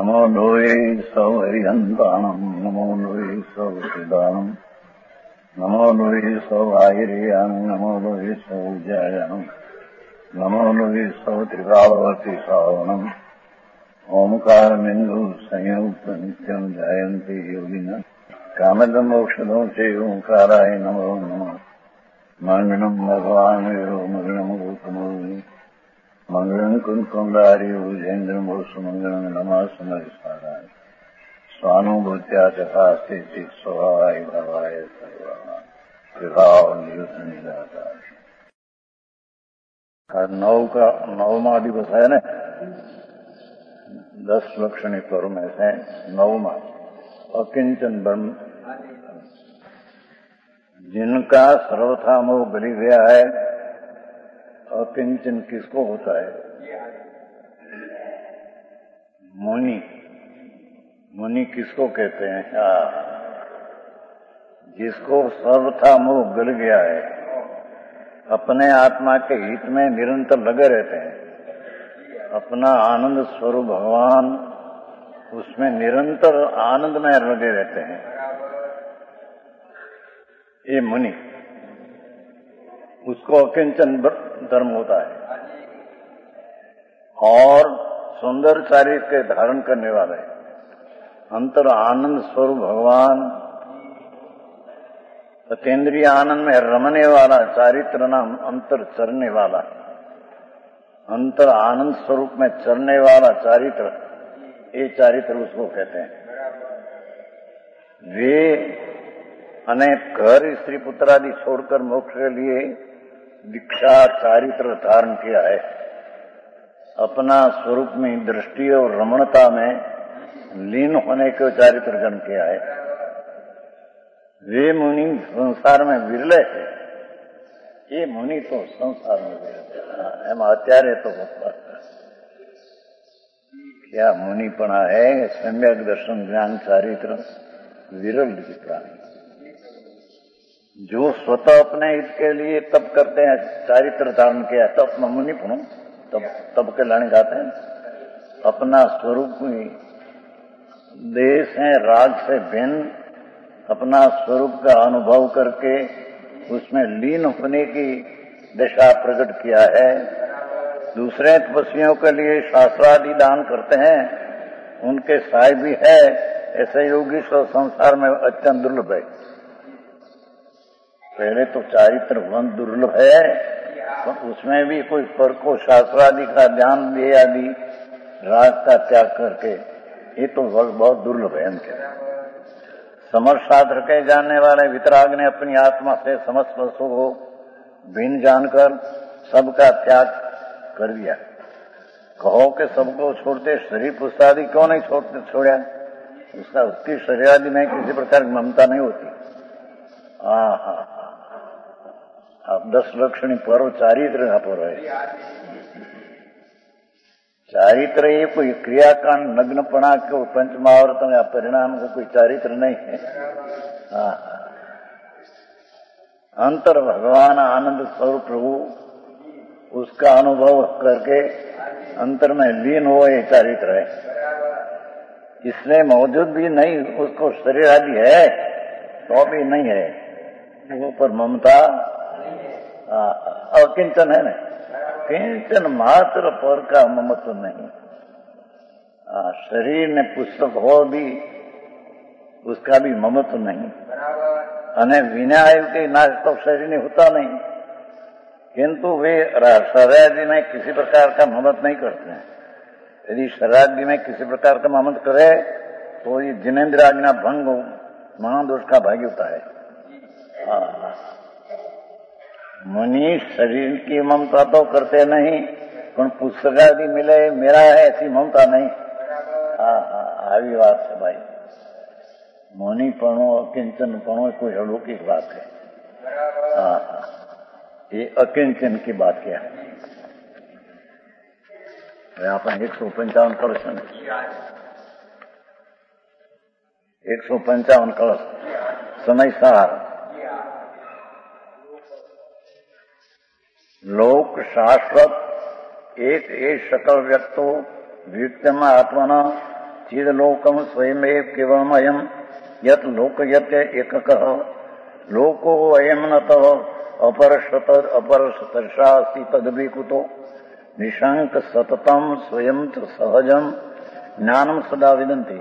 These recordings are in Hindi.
नमो लोये सौहरिहन्ताणम् नमो लोये सौहृदानम् नमो लोये सौभागिर्याम् नमो लोये सौज्यायाम् नमो लोये सौत्रिकावती सावनम् ओंकारमिन्दु संयुक्त नित्यम् जायन्ति योगिनः कामदम् मोक्षदो च ओंकाराय नमो नमः मङ्गलम् भगवान् यो मङ्गलम् रूपमोहि मंगलम कुंकुमधारी उजेन्द्रम सुमंगलम नमा सुमरिसाराय स्वानुभूत्या तथा स्थिति स्वभावाय भवाय सर्वाय नौमा दिवस है न 10 लक्षणी पर्व में से 9वां अकिंचन ब्रह्म जिनका सर्वथा मोह गली गया है। अकिंचन किसको होता है? मुनि किसको कहते हैं? जिसको सर्वथा मोह गल गया है, अपने आत्मा के हित में निरंतर लगे रहते हैं, अपना आनंद स्वरूप भगवान उसमें निरंतर आनंद में लगे रहते हैं, ये मुनि, उसको अकिंचन धर्म होता है। और सुंदर चारित्र के धारण करने वाले अंतर आनंद स्वरूप भगवान, अतीन्द्रिय आनंद में रमने वाला चारित्र नाम अंतर चरने वाला, अंतर आनंद स्वरूप में चरने वाला चारित्र, ये चारित्र उसको कहते हैं। वे अनेक घर स्त्री पुत्र आदि छोड़कर मोक्ष के लिए दीक्षा चारित्र धारण किया है, अपना स्वरूप में दृष्टि और रमणता में लीन होने को चारित्र जन्म किया है। वे मुनि संसार में विरले है। ये मुनि तो संसार में विरले हम आचार्य तो क्या मुनिपना है? सम्यक दर्शन ज्ञान चारित्र विरल प्राणी जो स्वतः अपने हित के लिए तप करते हैं, चारित्र धारण किया है, तब मुनि पुनो तब के लाने गाते हैं। अपना स्वरूप में देश है राग से भिन्न अपना स्वरूप का अनुभव करके उसमें लीन होने की दशा प्रकट किया है। दूसरे तपस्वियों के लिए शास्त्रादि दान करते हैं, उनके सहाय भी है। ऐसे योगी संसार में अत्यंत दुर्लभ है। पहले तो चारित्र वन दुर्लभ है, तो उसमें भी कोई पर को शास्त्रादि का ध्यान दे आदि राग का त्याग करके, ये तो बहुत दुर्लभ है इनके। समर्थ शास्त्र के जानने वाले वितराग ने अपनी आत्मा से समस्त वस्तु को भिन्न जानकर सबका त्याग कर दिया। कहो कि सबको छोड़ते शरीर पुस्तादि क्यों नहीं छोड़ा? उसकी शरीर आदि में किसी प्रकार की ममता नहीं होती। अब 10 लक्षणी पर्व चारित्र का पर्व है। चारित्र ये कोई क्रियाकांड नग्नपणा के पंचमावर्त या परिणाम का कोई चारित्र नहीं है। अंतर भगवान आनंद स्वरूप प्रभु उसका अनुभव करके अंतर में लीन हो, ये चारित्र है। इसमें मौजूद भी नहीं, उसको शरीर आदि है तो भी नहीं है, वो पर ममता अकिंचन है ना, किंचन मात्र पर का ममत्व नहीं। शरीर ने पुस्तक हो भी उसका भी ममत्व नहीं। अने विनय के नाश तो शरीर ने होता नहीं, किंतु वे शरीर में किसी प्रकार का ममत्व नहीं करते हैं। यदि शरीर में किसी प्रकार का ममत्व करे तो ये जिनेन्द्र आज्ञा भंग महादोष का भागी होता है। मुनि शरीर की ममता तो करते नहीं, पर पुस्तक आदि मिले मेरा है ऐसी ममता नहीं। આવી વાત છે ભાઈ। मुनिपणो अकिंचनपणो कोई अलौकिक बात है। ये अकिंचन की बात क्या है? अपन 155 कलश 155 कलश समय सार लोक शाश्वत एक सकल व्यक्तो व्यक्तिमा आत्मना चिदलोकम स्वयमेव केवलमयम यत लोकयत एककः लोको अयम नतः अपरशतर्षासि तद्विकुतो निशंक सततम स्वयं च सहजम ज्ञानम सदा विदन्ति।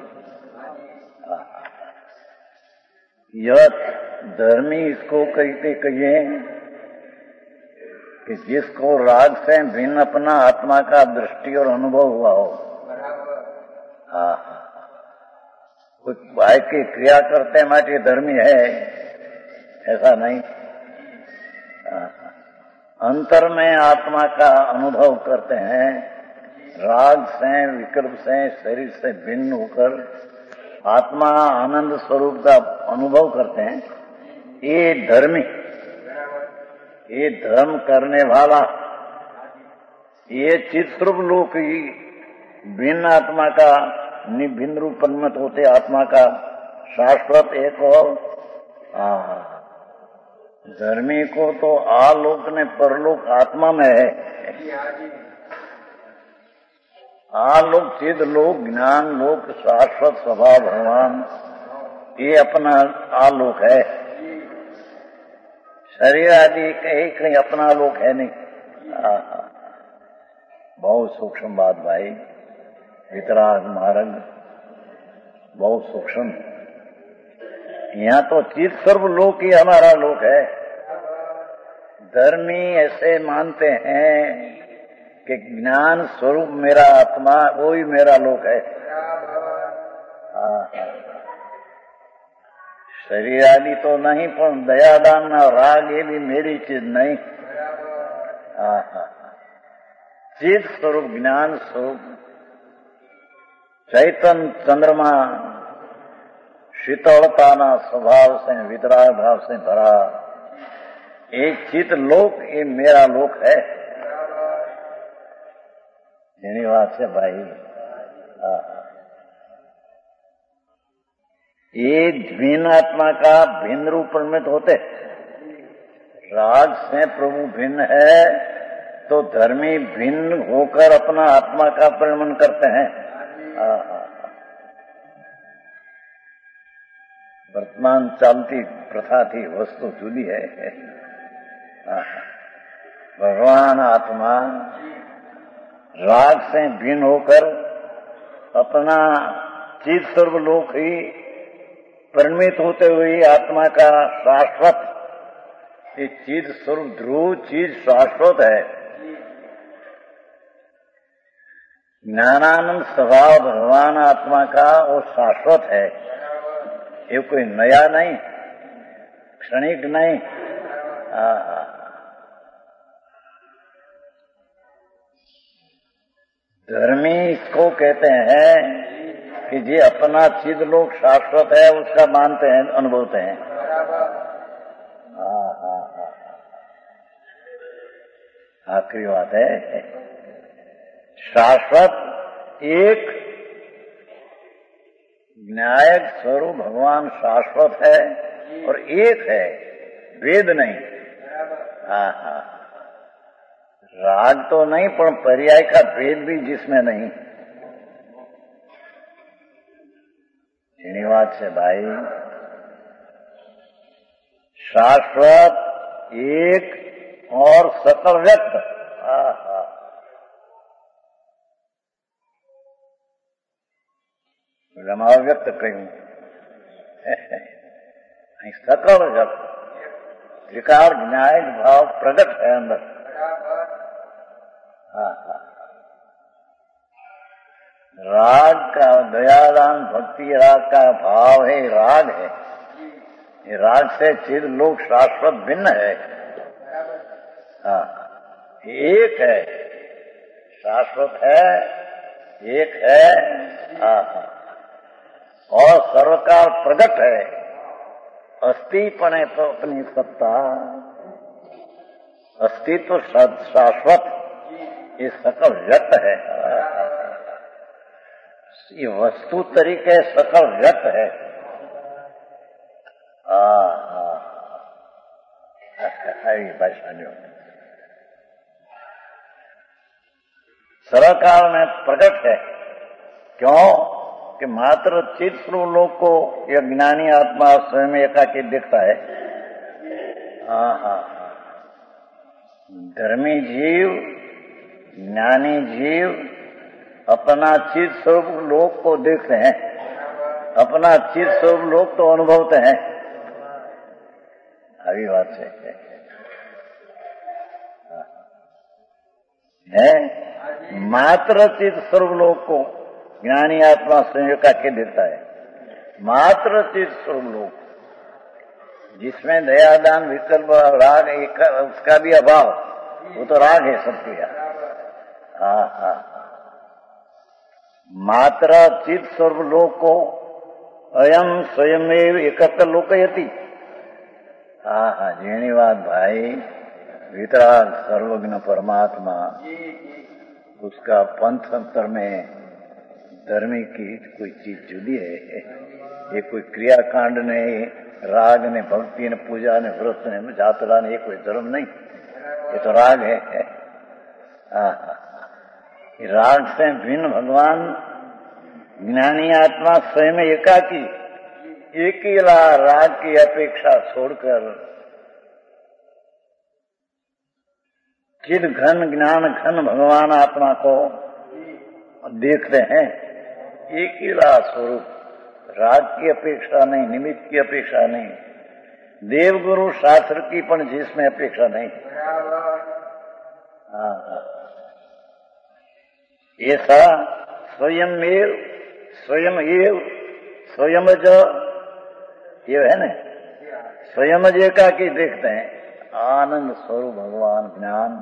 यत धर्मी इसको कहते कहिए कि जिसको राग से भिन्न अपना आत्मा का दृष्टि और अनुभव हुआ हो। कुछ भाई की क्रिया करते माटे धर्मी है ऐसा नहीं। अंतर में आत्मा का अनुभव करते हैं, राग से विकल्प से शरीर से भिन्न होकर आत्मा आनंद स्वरूप का अनुभव करते हैं, ये धर्मी, ये धर्म करने वाला, ये चित्स्वरूप लोक ही भिन्न आत्मा का निभिन्न रूप परिणत होते आत्मा का शाश्वत एक और धर्मी को तो आलोक ने परलोक आत्मा में है। आलोक चिद लोक ज्ञान लोक शाश्वत स्वभाव भगवान ये अपना आलोक है। शरीर आदि कहीं अपना लोक है नहीं। बहुत सूक्ष्म बात भाई, वितराग मार्ग बहुत सूक्ष्म। यहाँ तो चित सर्व लोक ही हमारा लोक है। धर्मी ऐसे मानते हैं कि ज्ञान स्वरूप मेरा आत्मा वही मेरा लोक है। शरीर आदि तो नहीं, पर दया दान और राग ये भी मेरी चीज नहीं। चित स्वरूप ज्ञान स्वरूप चैतन्य चंद्रमा शीतलता स्वभाव से वितराग भाव से भरा एक चित लोक ये मेरा लोक है। यही बात है भाई। ये भिन्न आत्मा का भिन्न रूप परिणत होते। राग से प्रभु भिन्न है तो धर्मी भिन्न होकर अपना आत्मा का परिणमन करते हैं। वर्तमान चलती प्रथा थी, वस्तु जुदी है। भगवान आत्मा राग से भिन्न होकर अपना चित सर्वलोक ही परिणमित होते हुए आत्मा का शाश्वत, ये चीज स्वरूप ध्रुव चीज शाश्वत है। ज्ञानानंद स्वभाव भगवान आत्मा का वो शाश्वत है। ये कोई नया नहीं, क्षणिक नहीं। धर्मी इसको कहते हैं कि जी अपना चिद लोक शाश्वत है, उसका मानते हैं, अनुभवते हैं। आखिरी बात है, शाश्वत एक न्यायक स्वरूप भगवान शाश्वत है और एक है, भेद नहीं। राग तो नहीं, पर पर्याय का भेद भी जिसमें नहीं। बात से भाई, शाश्वत एक और सकल व्यक्त। रमाव व्यक्त कहूं, सकल व्यक्त विकार न्याय भाव प्रकट है अंदर। राग का दयादान भक्ति राग का भाव है, राग है। ये राग से चिद लोक शाश्वत भिन्न है। एक है, शाश्वत है, एक है। और सर्वकाल प्रकट है। अस्तित्व तो अपनी सत्ता, अस्तित्व शाश्वत, ये सकल व्यक्त है। ये वस्तु तरीके सकल व्यक्त है। सर्वकाल में प्रकट है। क्यों? कि मात्र चित स्वरूप लोक को यह ज्ञानी आत्मा स्वयं एकाकी दिखता है। हाँ, धर्मी जीव, ज्ञानी जीव अपना चित स्वरूप लोक को देखते हैं, अपना चित स्वरूप लोक तो अनुभवते हैं। अभी बात है मात्र चित स्वरूप लोक को ज्ञानी आत्मा संयोग के देता है। मात्र चित स्वरूप लोक जिसमें दयादान विकल्प राग एक उसका भी अभाव, वो तो राग है सबके यहाँ। हाँ, मात्र चित स्वरूप लोक को अयम स्वयमेव एकत्र लोकयति। हाँ, जेनी बात भाई, वितराग सर्वज्ञ परमात्मा उसका पंथ अंतर में धर्मी की कोई चीज जुदी है। ये कोई क्रियाकांड नहीं, राग ने, भक्ति ने, पूजा ने, व्रत ने, जातरा ने, ये कोई धर्म नहीं, ये तो राग है। राग से भिन्न भगवान ज्ञानी आत्मा स्वयं एकाकी, अकेला राग की अपेक्षा छोड़कर चिद घन ज्ञान घन भगवान आत्मा को देखते हैं। अकेला स्वरूप, राग की अपेक्षा नहीं, निमित्त की अपेक्षा नहीं, देवगुरु शास्त्र की पण जिसमें अपेक्षा नहीं। ऐसा स्वयं एव स्वयं ये है ना, स्वयं एका की देखते हैं। आनंद स्वरूप भगवान ज्ञान,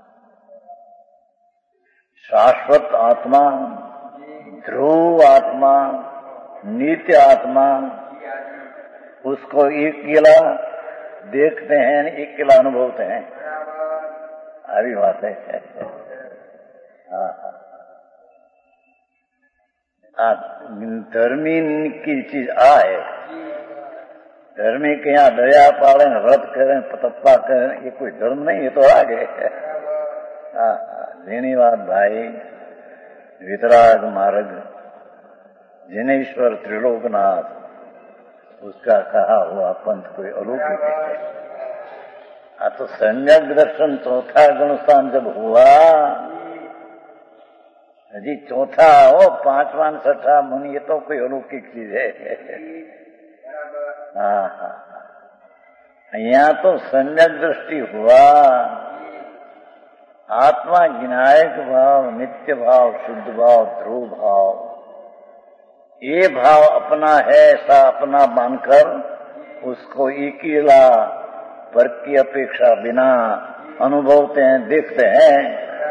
शाश्वत आत्मा, ध्रुव आत्मा, नित्य आत्मा, उसको अकेला देखते हैं, अकेला अनुभवते हैं। अभी बात है। धर्मी की चीज है, धर्मी के यहाँ दया पालन, व्रत करें, तपस्या करें, ये कोई धर्म नहीं, ये तो राग है। धन्यवाद भाई, वितराग मार्ग जिनेश्वर त्रिलोकनाथ, उसका कहा हुआ पंथ कोई अलौकिक है। तो सम्यक दर्शन चौथा गुणस्थान जब हुआ, जी चौथा हो, पांचवा छठा मुनि, ये तो कोई अलौकिक चीज है। यहाँ तो सम्यक दृष्टि हुआ, आत्मा ज्ञायक भाव, नित्य भाव, शुद्ध भाव, ध्रुव भाव, ये भाव अपना है, ऐसा अपना मानकर उसको अकेला पर की अपेक्षा बिना अनुभवते हैं, देखते हैं।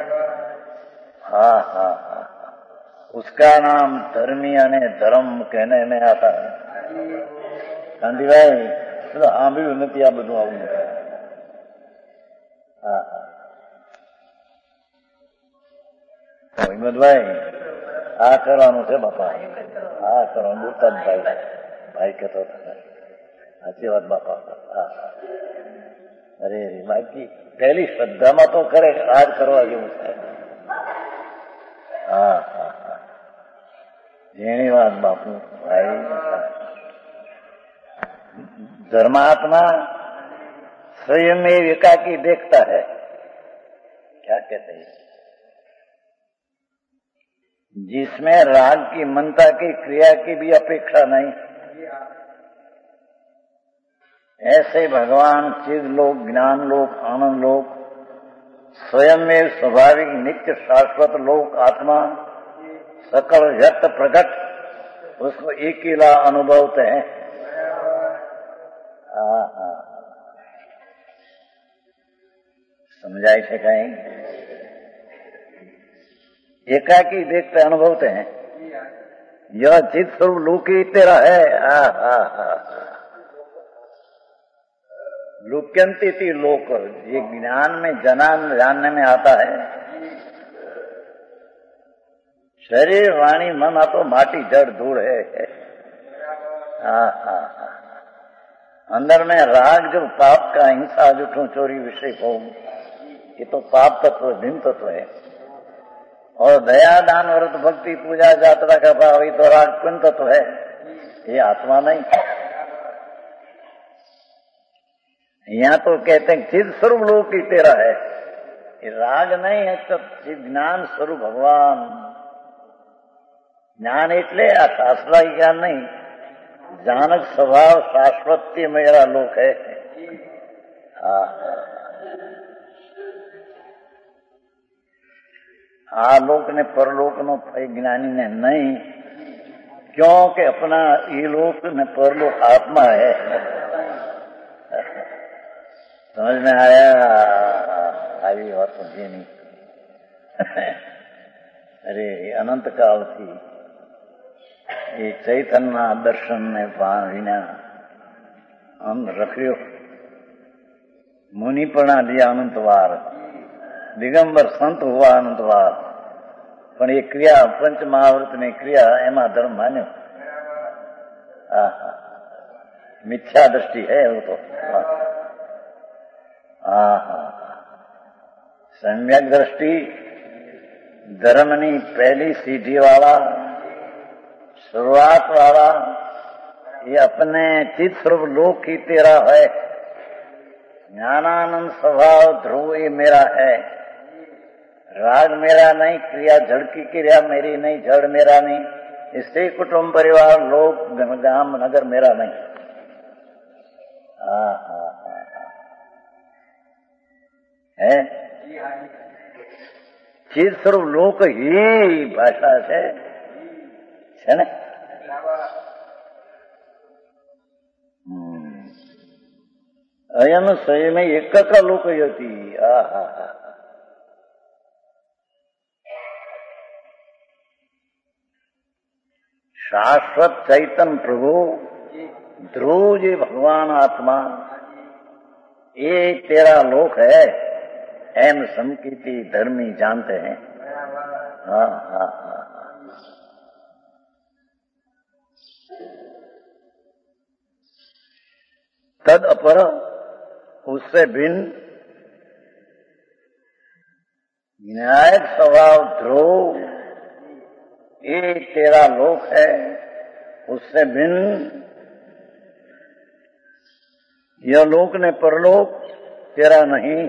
उसका नाम धर्मी यानी धर्म कहने में आता है। गांधी भाई हाँ भी उन्नति आ બધું આવું નથી। હિંમતભાઈ આ કરવાનું છે બાપા, આ કરવાનું બોલતા જ ભાઈ કહેતો હતા, સાચી વાત બાપા। અરે બાકી પહેલી શ્રદ્ધામાં તો કરે, આજ કરવા જેવું છે। જેની વાત બાપુ ભાઈ, धर्मात्मा स्वयं में एकाकी देखता है। क्या कहते हैं? जिसमें राग की, मनता की, क्रिया की भी अपेक्षा नहीं, ऐसे भगवान चिद लोक, ज्ञान लोक, आनंद लोक, स्वयं में स्वाभाविक नित्य शाश्वत लोक आत्मा, सकल व्यक्त प्रकट, उसको अकेला अनुभवते हैं। समझाई से कहीं एकाकी देखते अनुभवते हैं, यह चित स्वरूप लोक ही तेरा है। लुक्यंती लोक, ये ज्ञान में जानने में आता है। शरीर वाणी मन तो माटी जड़ धूल है। अंदर में राग जब पाप का, हिंसा, जुठों, चोरी, विषय भोग, ये तो पाप तत्व, भिन्न तत्व है। और दया दान व्रत भक्ति पूजा यात्रा का भाव ही तो राग पुण्य तत्व है, ये आत्मा नहीं। यहाँ तो कहते हैं चिद स्वरूप लोक ही तेरा है, ये राग नहीं है, तो ज्ञान स्वरूप भगवान। ज्ञान એટલે આ શાસ્ત્રાય જ્ઞાન नहीं, जानक स्वभाव शाश्वती मेरा लोक है। आलोक ने परलोक नो ज्ञानी ने नहीं, क्योंकि अपना ये लोक ने परलोक आत्मा है। समझ में आया? आई बात समझी नहीं। अरे अनंत काल थी ये चैतन्य दर्शन ने विना रख्यो, मुनिपणा लिया अनंतवार, दिगंबर संत हुआ अनंतवार, पण ये क्रिया पंच महाव्रत ने क्रिया एमा धर्म मान्यो। मिथ्या दृष्टि है वो तो। सम्यक दृष्टि धर्मनी पहली सीढ़ी वाला, शुरुआत वाला, ये अपने चित स्वरूप लोक ही तेरा है। ज्ञानानंद स्वभाव ध्रुव ये मेरा है। राग मेरा नहीं, क्रिया जड़ की क्रिया मेरी नहीं, जड़ मेरा नहीं, स्त्री कुटुंब परिवार लोक गांव नगर मेरा नहीं। है चित स्वरूप लोक ही भाषा है ने? अयम स्वयं एक का लोक यति। शाश्वत चैतन्य प्रभु ध्रुव जी भगवान आत्मा, ये तेरा लोक है, एम समकीति धर्मी जानते हैं। तद अपर, उससे भिन्न न्यायिक स्वभाव ध्रुव, ये तेरा लोक है, उससे भिन्न यह लोक ने परलोक तेरा नहीं।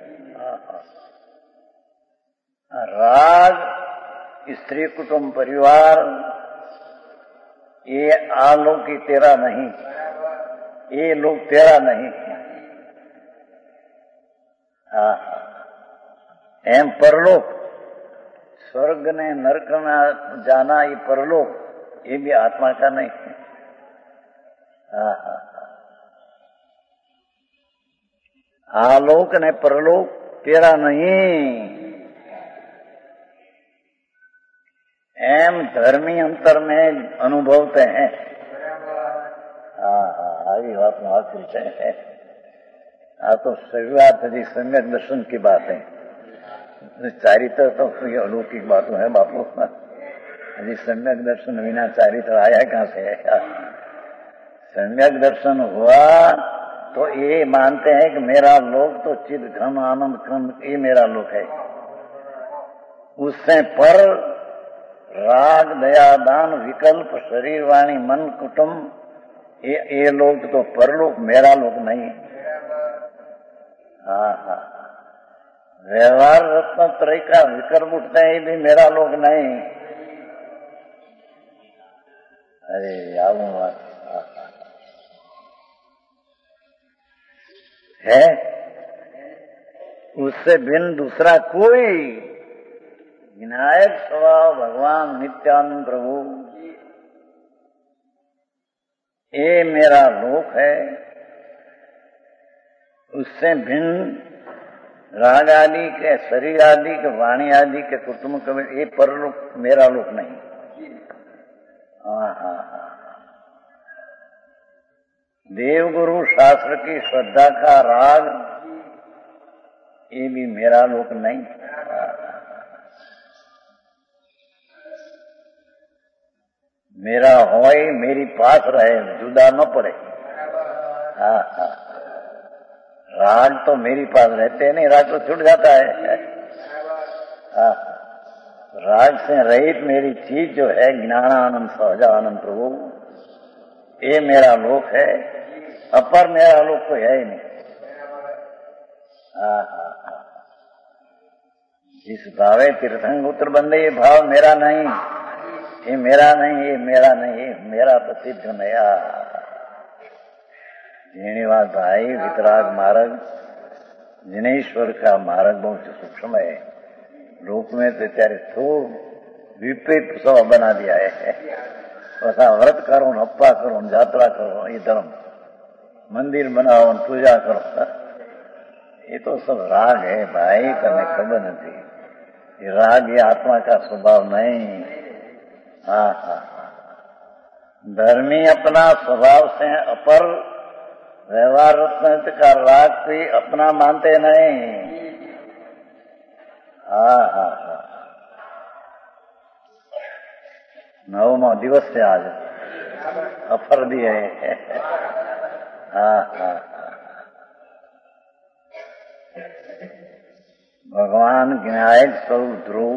राग स्त्री कुटुंब परिवार ये आलोक ही तेरा नहीं, ये लोग तेरा नहीं। एम परलोक, स्वर्ग ने नरक में जाना ये परलोक, ये भी आत्मा का नहीं। आलोक ने परलोक तेरा नहीं। एम धर्मी अंतर में अनुभवते हैं। आई बात महापुरुष है। तो शुरुआत जी सम्यक दर्शन की बात है। चारित्र तो ये अलौकिक बातों है बापू। अभी सम्यक दर्शन बिना चारित्र आया कहाँ से है? सम्यक दर्शन हुआ तो ये मानते हैं कि मेरा लोक तो चिद घन आनंद घन, ये मेरा लोक है। उससे पर राग दया दान विकल्प शरीर वाणी मन कुटुंब, ये लोग तो परलोक मेरा लोक नहीं। व्यवहार रत्न त्रय का विकल्प उठते हैं, ये भी मेरा लोक नहीं। अरे याद बात है, उससे भिन्न दूसरा कोई विनायक स्वभाव भगवान नित्यानंद प्रभु, ये मेरा लोक है। उससे भिन्न राग आदि के, शरीर आदि के, वाणी आदि के, कुटुंब के, ये परलोक मेरा लोक नहीं। देवगुरु शास्त्र की श्रद्धा का राग, ये भी मेरा लोक नहीं। मेरा होए मेरी पास रहे, जुदा न पड़े। राग तो मेरी पास रहते नहीं, राग तो छूट जाता है। राग से रहित मेरी चीज जो है ज्ञानानंद सहजानंद प्रभु, ये मेरा लोक है, अपर मेरा लोक कोई है ही नहीं। जिस भावे तीर्थंग उत्तर बंदे, ये भाव मेरा नहीं, ये मेरा नहीं, ये मेरा नहीं, ये मेरा तो सिद्ध नया। जीणीवास भाई वितराग मार्ग, जिनेश्वर का मार्ग बहुत सूक्ष्म है। रूप में तो त्यारे थोड़ विपरीत सब बना दिया है। वैसा व्रत करो, हप्पा करो, यात्रा करो, ये धर्म, मंदिर बनाओ, पूजा करो, ये तो सब राग है भाई, तने खबर नहीं। ये राग ये आत्मा का स्वभाव नहीं। धर्मी अपना स्वभाव से अपर, व्यवहार रत्न का राग भी अपना मानते नहीं। नवमा दिवस से आज अफर भी है। भगवान ज्ञायक स्वरूप ध्रुव,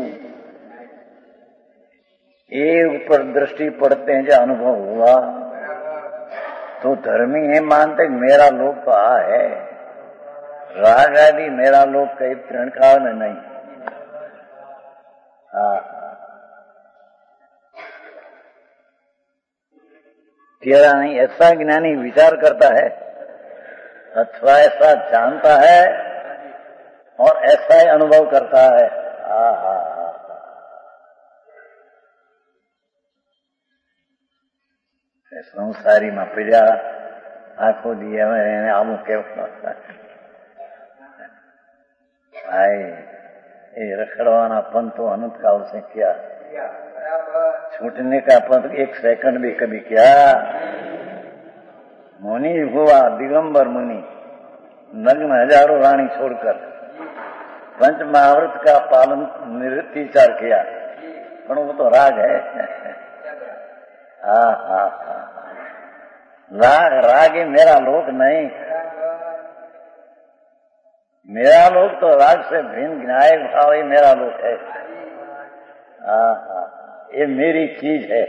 ये ऊपर दृष्टि पड़ते हैं जो अनुभव हुआ तो धर्मी है मानते मेरा लोक तो है। राग आदि मेरा लोक कई तृणकाल में नहीं। तेरा नहीं, ऐसा ज्ञानी विचार करता है अथवा ऐसा जानता है और ऐसा ही अनुभव करता है। संसारी में पीड़ा आखो दिए आमू के भाई ये रखड़वाना पंथो अनंत काल से किया, छूटने का पंथ एक सेकंड भी कभी किया। मुनि हुआ दिगंबर मुनि, नग्न हजारों रानी छोड़कर पंच महाव्रत का पालन निरतिचार किया, पर वो तो राग है। राग ही मेरा लोक नहीं। मेरा लोक तो राग से भिन्न ज्ञायक भाव ही मेरा लोक है। ये मेरी चीज है,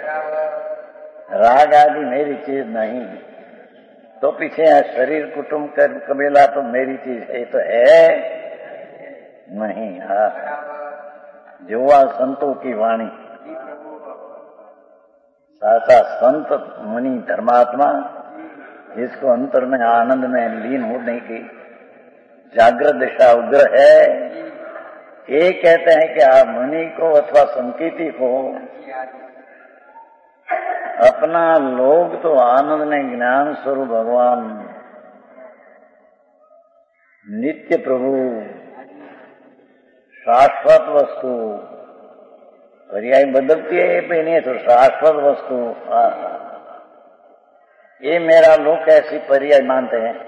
राग आदि मेरी चीज नहीं। तो पीछे शरीर कुटुंब कर कबीला तो मेरी चीज है, तो है नहीं। जुआ संतों की वाणी, सासा संत मुनि धर्मात्मा जिसको अंतर में आनंद में लीन होने की जागृत दिशा उग्र है, ये कहते हैं कि आप मुनि को अथवा संकीर्ति को अपना लोग तो आनंद में ज्ञान स्वरूप भगवान नित्य प्रभु शाश्वत वस्तु, पर्याय बदलती है पे नहीं तो शाश्वत वस्तु, ये मेरा लोक ऐसी पर्याय मानते हैं।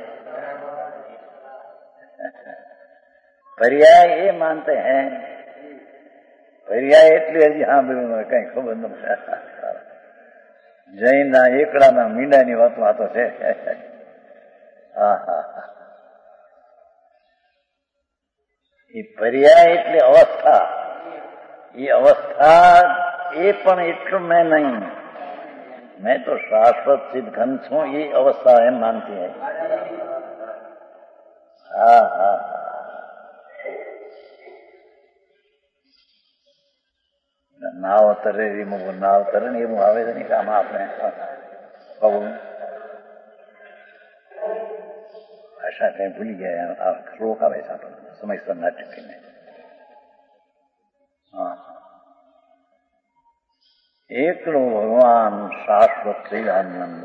पर्याय ये मानते हैं, पर्याय એટલે હજી સાંભળ્યું કઈ ખબર નથી। જૈનના એકડાના મીંડાની વાતો છે। એ पर्याय એટલે અવસ્થા, ये अवस्था ये पण એટલું मैं नहीं, मैं तो शाश्वत सिद्ध घन छू, ये अवस्था है मानती है। नाव तरे नाव तरे ने એવું આવે છે ને આમાં આપણે ભાષા કઈ ભૂલી ગયા, શ્લોક આવે છે આપણને સમયસર નાટકીને। એકલો ભગવાન શાશ્વત શ્રીઆનંદ,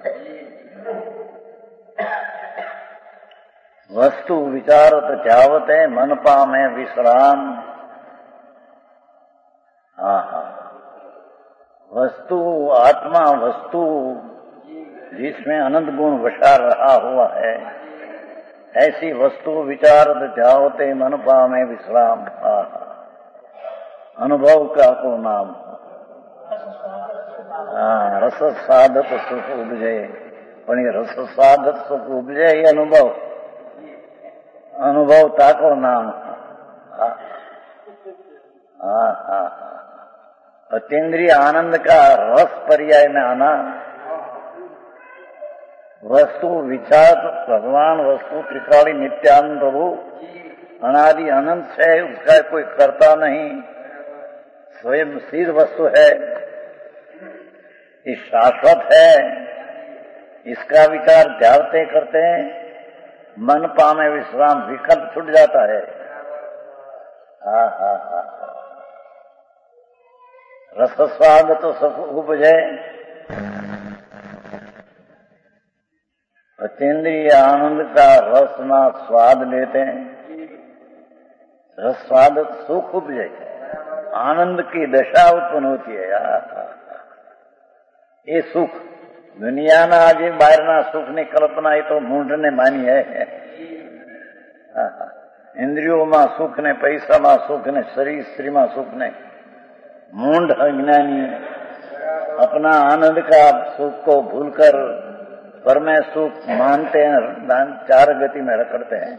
वस्तु विचारत जावते मन पामे विश्राम। वस्तु आत्मा वस्तु जिसमें अनंत गुण वसा रहा हुआ है, ऐसी वस्तु विचारत जावते मन पामे विश्राम। अनुभव का को नाम रस साधत सुख उपजे, पण ये रस साधत सुख उपजे ये अनुभव, अनुभव ताको नाम। अतीन्द्रिय आनंद का रस पर्याय में आना, वस्तु विचार भगवान वस्तु त्रिकाली नित्यानंद प्रभु अनादि अनंत है, उसका कोई करता नहीं, स्वयं सिद्ध वस्तु है, ये शाश्वत है। इसका विचार ध्यानते करते हैं, मन पामे विश्राम, विकल्प छूट जाता है। रस स्वाद तो सब उपजे, अतीन्द्रिय आनंद का रस ना स्वाद लेते हैं, रस स्वाद सुख उपजे, आनंद की दशा उत्पन्न होती है। ये सुख दुनियाना आज बहारना सुखनी कल्पना तो मूंढने मानी है। इंद्रियों सुख ने, पैसा सुख ने, शरीर स्त्री में सुख ने, मूंढ अज्ञानी अपना आनंद का सुख को भूलकर परमे सुख मानते हैं, चार गति में रखते हैं।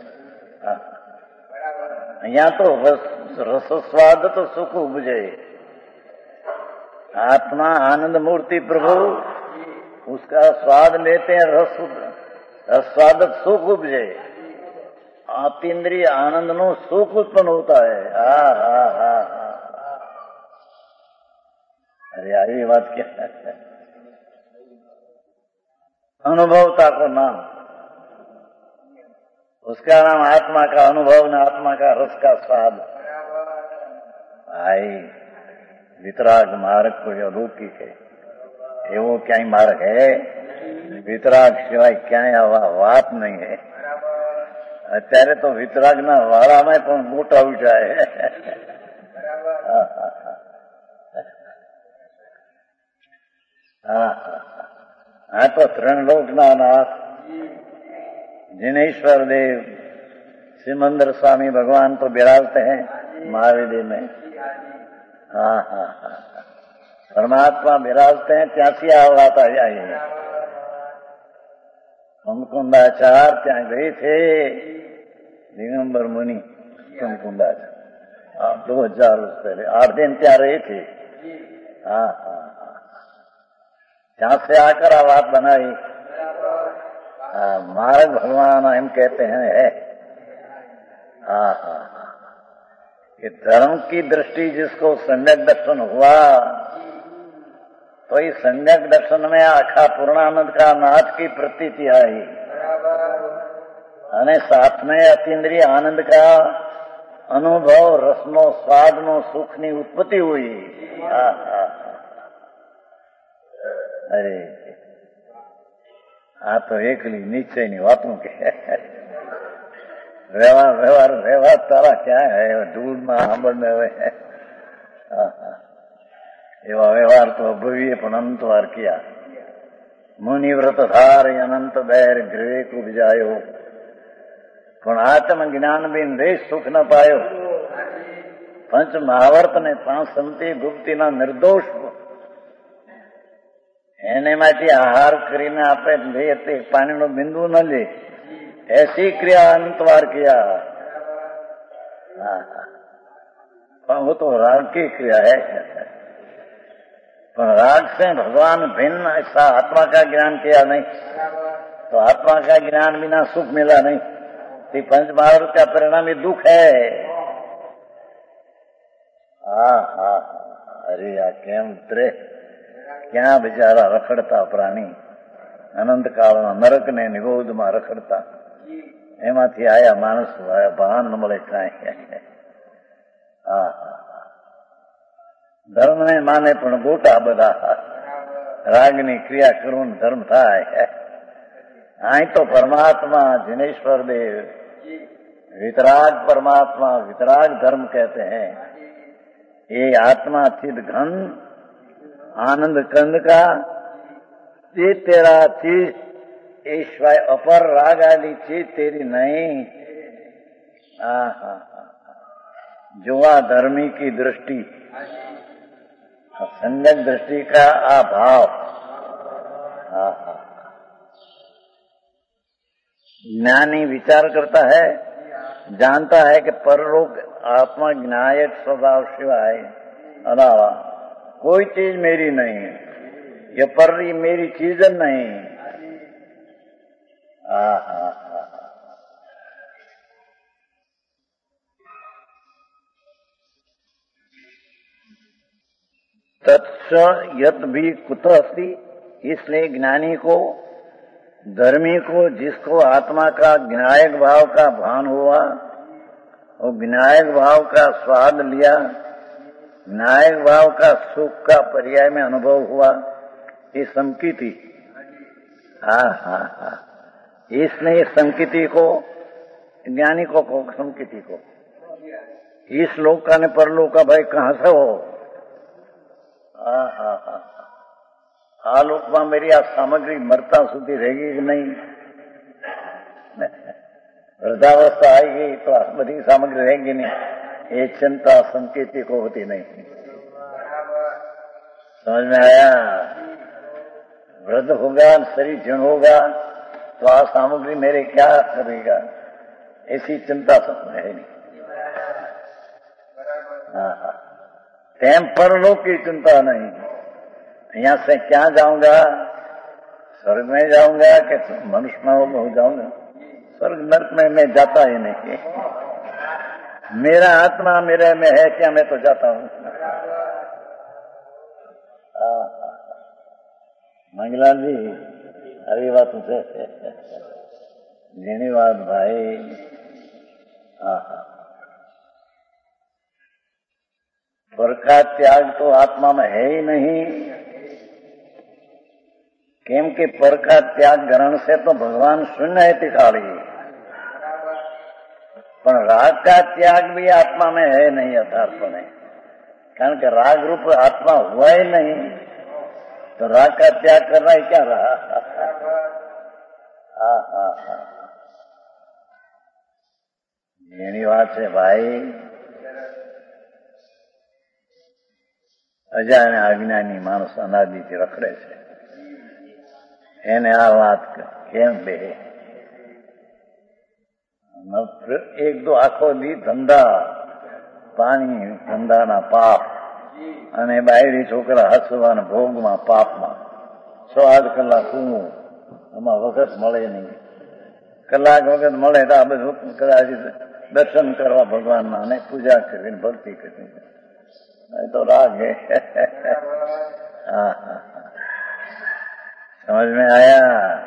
यहाँ तो रस स्वाद तो सुख उपजे, आत्मा आनंद मूर्ति प्रभु उसका स्वाद लेते हैं, रस स्वाद सुख उपजे, आतीन्द्रिय आनंद नो सुख उत्पन्न होता है। अरे यार ये बात क्या है? अनुभवता को नाम, उसका नाम आत्मा का अनुभव न आत्मा का रस का स्वाद। आई वितराग मार्ग को अलौकिक है, एवो क्या मार्ग है, वितराग सिवाय क्या बात नहीं है। अत्यारे तो वितराग ना वाला में पण मोटा उठा है। हाँ तो त्रण लोकना नाथ जिनेश्वर देव सिमंदर स्वामी भगवान तो विराजते हैं महाविदे में। परमात्मा विराजते हैं, त्यासी आवलाता जाइए। कुमकुंदाचार त्या गए थे, दिगंबर मुनि कुमकुंदाचार 2000 वर्ष पहले 8 दिन त्या रहे थे। जहां से आकर आवाज बनाई, मार्ग भगवान हम कहते हैं। कि धर्म की दृष्टि जिसको सम्यक दर्शन हुआ, तो इस सम्यक दर्शन में आखा पूर्णानंद का नाथ की प्रतीति आई, અને साथ में अतीन्द्रिय आनंद का अनुभव, रसनो स्वादनो सुखनी उत्पत्ति हुई। अरे आ तो एकली निश्चयनी वातों के व्यवहार तारा क्या है, दूध में सांभळ में हुए एवं व्यवहार तो अभव्य पण अनंत वार किया। मुनि व्रत धार अनंत बैर गृह को विजायो, पण आत्म ज्ञान बिन देश सुख न पायो। पंच महावर्त ने 5 संति गुप्ति ना निर्दोष એને માટે આહાર કરીને આપણે લઈએ તે પાણીનો બિંદુ ન લે, ऐसी क्रिया अंतवार किया। पर वो तो राग की क्रिया है, पर राग से भगवान भिन्न ऐसा आत्मा का ज्ञान किया नहीं, तो आत्मा का ज्ञान बिना सुख मिला नहीं। तो पंच महावर्त का परिणाम ये दुख है। अरे आ केम उतरे, क्या बेचारा रखड़ता प्राणी अनंत काल नरक ने निगोद में रखड़ता, एमांथी आया मानस भान न मळे कांई। धर्म ने माने पण गोटा बधा, रागनी क्रिया करून धर्म थाय। आई तो परमात्मा जिनेश्वर देव वितराग परमात्मा, वितराग धर्म कहते हैं। ये आत्मा चिद घन आनंद कंद का ये तेरा चीज ईश्वर अपर राग आदि चीज तेरी नहीं। जुआ धर्मी की दृष्टि, संगत दृष्टि का अभाव। ज्ञानी विचार करता है, जानता है कि परलोक आत्मा ज्ञायक स्वभाव सिवाय अलावा कोई चीज मेरी नहीं है। ये पर मेरी चीज नहीं। तत्स यत भी कुत अस्ति। इसलिए ज्ञानी को, धर्मी को, जिसको आत्मा का ज्ञायक भाव का भान हुआ और ज्ञायक भाव का स्वाद लिया, ज्ञायक भाव का सुख का पर्याय में अनुभव हुआ, ये संकिति। इसलिए संकिति को, ज्ञानी को संकिति को, इस लोक का ने परलोक का भाई कहां से हो? आलोक में मेरी आ सामग्री मरता सुधी रहेगी कि नहीं? वृद्धावस्था आएगी तो बड़ी सामग्री रहेगी नहीं। ये चिंता संकेती को होती नहीं। समझ में आया? वृद्ध होगा, शरीर जीर्ण होगा तो आ सामग्री मेरे क्या करेगा, ऐसी चिंता सब है नहीं। परलोक की चिंता नहीं। यहां से क्या जाऊंगा? स्वर्ग में जाऊंगा कि मनुष्य में हो जाऊंगा? स्वर्ग नरक में मैं जाता ही नहीं। मेरा आत्मा मेरे में है क्या? मैं तो जाता हूं। मंगलाल जी, अरे बात तुझे धन्यवाद भाई। पर का त्याग तो आत्मा में है ही नहीं। केम के पर का त्याग ग्रहण से तो भगवान शून्य है तिखाड़ी, पर राग का त्याग भी आत्मा में है नहीं यथार्थपणे। कारण कि राग रूप आत्मा हुआ ही नहीं, तो राग का त्याग करना ही क्या रहा? यही बात है भाई। અજાણે અજ્ઞાની માણસ અનાદિથી રખડે છે, એને આ વાત કેમ બે? એક દો આખો દી ધંધા પાણી, ધંધાના પાપ અને બાયડી છોકરા હસવાના ભોગમાં પાપમાં 6-8 કલાક ઊંઘું, એમાં વખત મળે નહીં. કલાક વખત મળે તો આ બધું કદાચ દર્શન કરવા ભગવાનના અને પૂજા કરીને ભક્તિ કરી तो राग है। समझ में आया?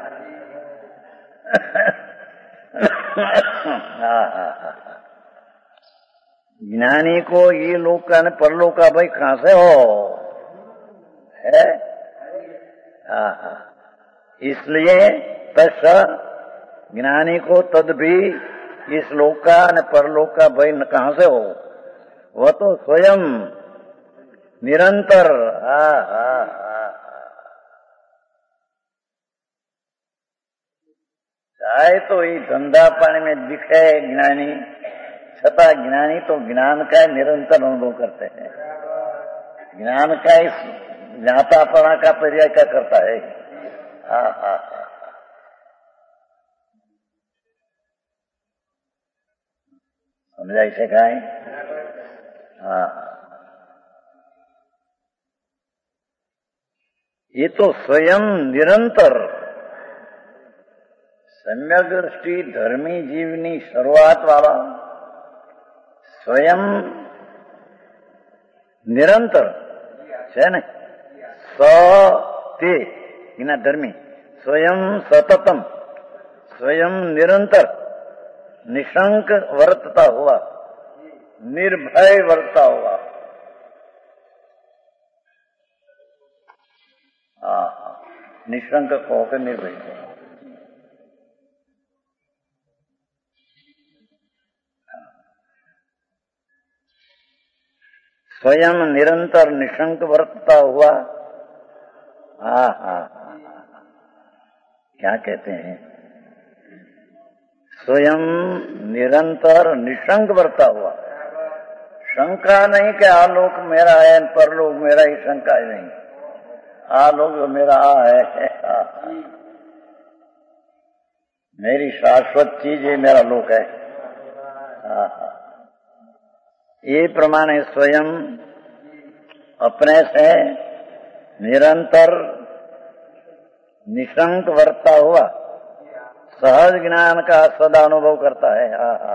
ज्ञानी को ये लोक का न परलोक का भाई कहां से हो है? इसलिए तस् ज्ञानी को तद भी इस लोक का न परलोक का भाई कहां से हो? वह तो स्वयं निरंतर चाहे तो ये धंधा पानी में दिखे ज्ञानी, छता ज्ञानी तो ज्ञान का निरंतर अनुभव करते हैं। ज्ञान का इस ज्ञातापना का पर्याय क्या करता है? समझाई से कहें? ये तो स्वयं निरंतर सम्यक दृष्टि धर्मी जीवनी शुरुआत वाला स्वयं निरंतर है न? सते इना धर्मी स्वयं सततम, स्वयं निरंतर निशंक वर्तता हुआ, निर्भय वर्तता हुआ। निशंक होकर निर्भय। स्वयं निरंतर निशंक वर्तता हुआ। क्या कहते हैं? स्वयं निरंतर निशंक वर्ता हुआ। शंका नहीं कि आलोक मेरा है, परलोक मेरा, ही शंका ही नहीं। आलोक मेरा है, मेरी शाश्वत चीज है, मेरा लोक है। ये प्रमाणे स्वयं अपने से निरंतर निशंक वर्ता हुआ सहज ज्ञान का सदा अनुभव करता है।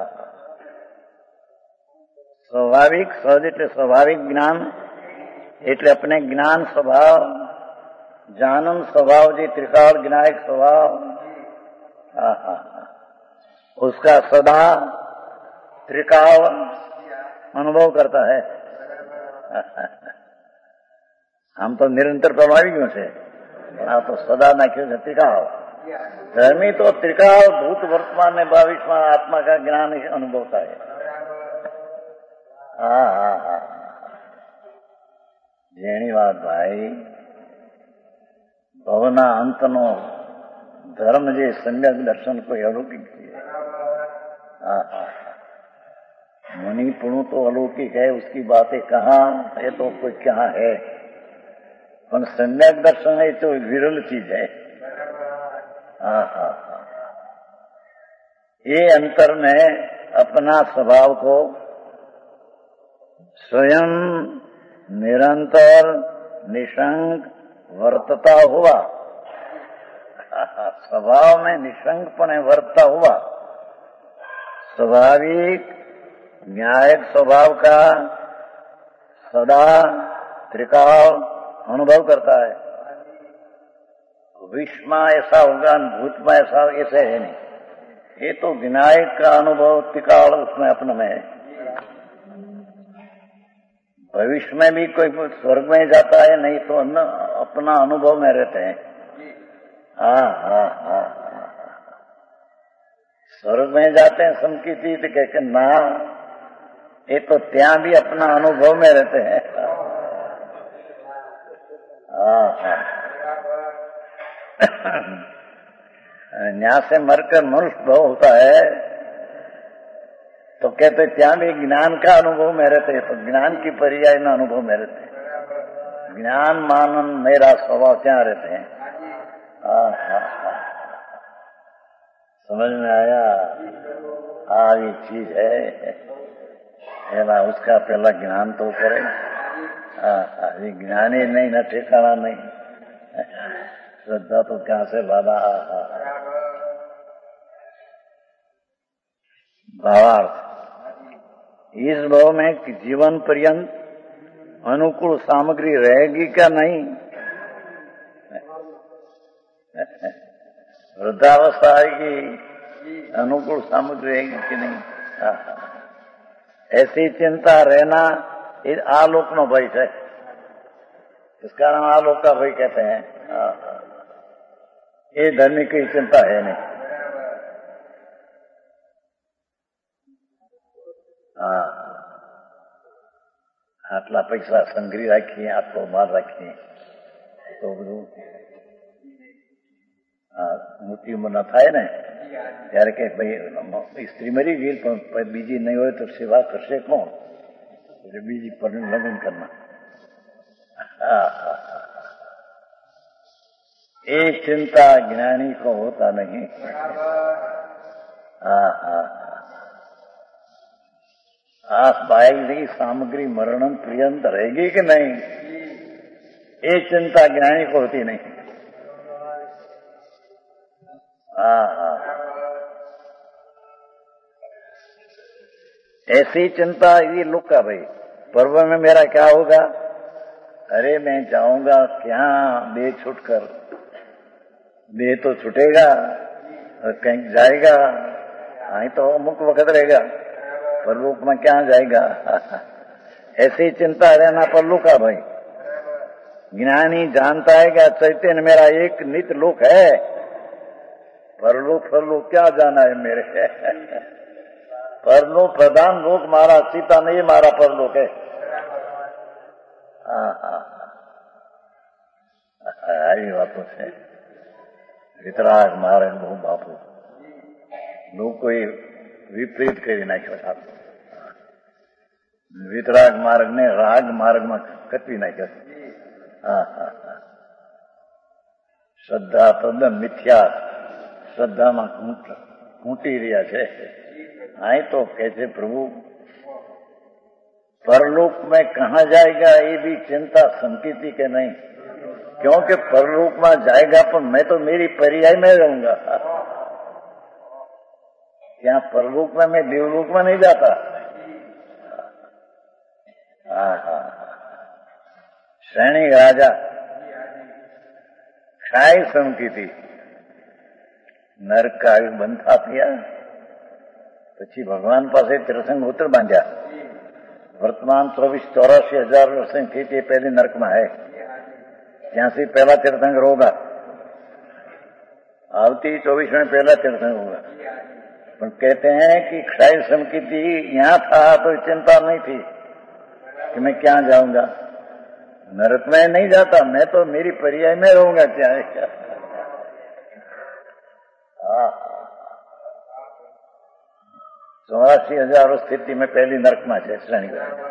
स्वाभाविक सहज એટલે સ્વાભાવિક જ્ઞાન એટલે अपने ज्ञान स्वभाव जानन स्वभाव जी त्रिकाल विनायक स्वभाव उसका सदा त्रिकाल अनुभव करता है। हम तो निरंतर प्रभावियों से आप तो सदा ना क्यों त्रिकाल धर्मी तो त्रिकाल भूत वर्तमान में भविष्य आत्मा का ज्ञान अनुभवता है। जेनी बात भाई भवना अंतनो धर्म जे सम्यक दर्शन कोई अलौकिक है। मुनि पुणु तो अलौकिक है, उसकी बातें कहाँ ये तो कोई क्या है, पर सम्यक दर्शन है तो विरल चीज है। ये अंतर में अपना स्वभाव को स्वयं निरंतर निशंक वर्तता हुआ स्वभाव में निशंकपणे वर्तता हुआ स्वाभाविक न्यायिक स्वभाव का सदा त्रिकाल अनुभव करता है। विश्व में ऐसा होगा, भूत में ऐसा ऐसे है नहीं। ये तो विनायक का अनुभव त्रिकाल उसमें अपने में है। भविष्य में भी कोई स्वर्ग में जाता है, नहीं तो अपना अनुभव में रहते हैं। स्वर्ग में जाते हैं समकीती तो कहते ना, ये तो ત્યાં भी अपना अनुभव में रहते हैं। यहाँ से मरकर मनुष्य भाव होता है तो कहते ત્યાં भी ज्ञान का अनुभव में रहते हैं, तो ज्ञान की पर्याय में अनुभव में रहते हैं। ज्ञान मानन मेरा स्वभाव क्या रहते हैं। समझ में आया। ये चीज है पहला उसका पहला ज्ञान तो करे। ये ज्ञान ही नहीं न ठिकाना नहीं, श्रद्धा तो क्या से बाधा। भावार्थ इस भाव में कि जीवन पर्यंत अनुकूल सामग्री रहेगी क्या नहीं, वृद्धावस्था आएगी अनुकूल सामग्री रहेगी कि नहीं, ऐसी चिंता रहना ये आलोक नो भय है। इस कारण आलोक का भय कहते हैं। ये धर्मी की चिंता है नहीं। આટલા પૈસા સંગ્રહી રાખીએ, આટલો માલ રાખીએ તો બધું મોટી ઉંમર ના થાય ને ત્યારે કે ભાઈ સ્ત્રી મરી ગઈ પણ બીજી નહીં હોય તો સેવા કરશે કોણ, એટલે બીજી પર લગ્ન કરના। ये चिंता ज्ञानी को होता नहीं। बाह्य सामग्री मरणन पर्यंत रहेगी कि नहीं, ये चिंता ज्ञानी को होती नहीं। ऐसी चिंता ये लोग का भाई पर्व में मेरा क्या होगा, अरे मैं जाऊंगा क्या दे छूटकर, दे तो छूटेगा और कहीं जाएगा, आई तो अमुक वक्त रहेगा, परलोक में क्या जाएगा। ऐसी चिंता रहना परलोक का भाई। ज्ञानी जानता है कि चैतन्य मेरा एक नित्य लोक है, परलोक परलोक क्या जाना है मेरे। परलोक प्रधान लोक मारा सीता नहीं, मारा परलोक है। आई बातों से वितराग मारे बहु बापू लोग कोई विपरीत કરી નાખ્યો સાહેબ। વિતરાગ માર્ગ ને રાગ માર્ગમાં કટવી નાખ્યો। શ્રદ્ધા તદ્દન મિથ્યા, શ્રદ્ધામાં ખૂંટી રહ્યા છે। અહીં તો કહે છે પ્રભુ परलोक में कहाँ जाएगा ये भी चिंता संकीति के नहीं, क्योंकि परलोक में जाएगा पर मैं तो मेरी पर्याय में रहूंगा। यहाँ परलोक में मैं देवलोक में नहीं जाता। श्रेणी राजा क्षाय संकीति नरक का બંધ આપ્યા, પછી ભગવાન પાસે તીર્થંકર બાંધ્યા। વર્તમાન 24-84 વર્ષની સ્થિતિ पहले नरक में है, ત્યાં से पहला तीर्थंकर होगा, आवती 24 में पहला तीर्थंकर होगा। पर कहते हैं कि क्षय संकीति यहाँ था तो चिंता नहीं थी कि मैं क्या जाऊंगा, नरक में नहीं जाता, मैं तो मेरी पर्याय में रहूंगा। क्या है क्या 84,000 स्थिति में पहली नरक में है श्रेणी।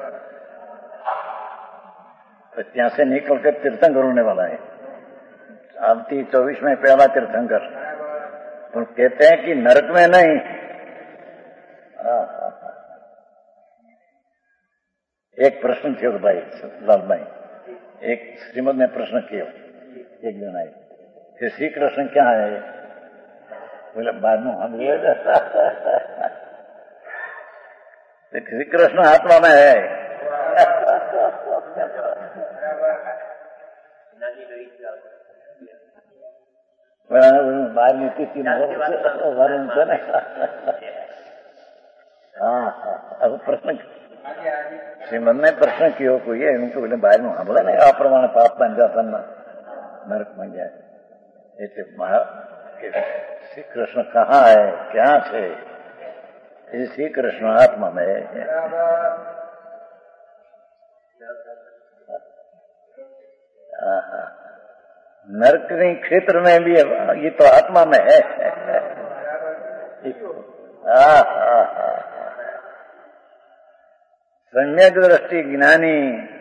तो ત્યાં से निकल कर तीर्थंकर होने वाला है, आवती 24 में पहला तीर्थंकर। तो कहते हैं कि नरक में नहीं। एक प्रश्न थयो भाई लाल भाई, एक श्रीमद ने प्रश्न किया एक दिन आए कि श्री कृष्ण क्या है, बोले बाद में हम श्री कृष्ण आत्मा में है। बाहर नीति वरुण से ना। अब प्रश्न श्रीमद ने प्रश्न किया कोई है उनको, बोले बाहर में बोला नहीं आ प्रमाण पाप बन जाता नरक में जाए। श्री कृष्ण कहाँ है क्या है, श्री कृष्ण आत्मा में है। नरक नहीं क्षेत्र में भी ये तो आत्मा में है। सम्यक दृष्टि ज्ञानी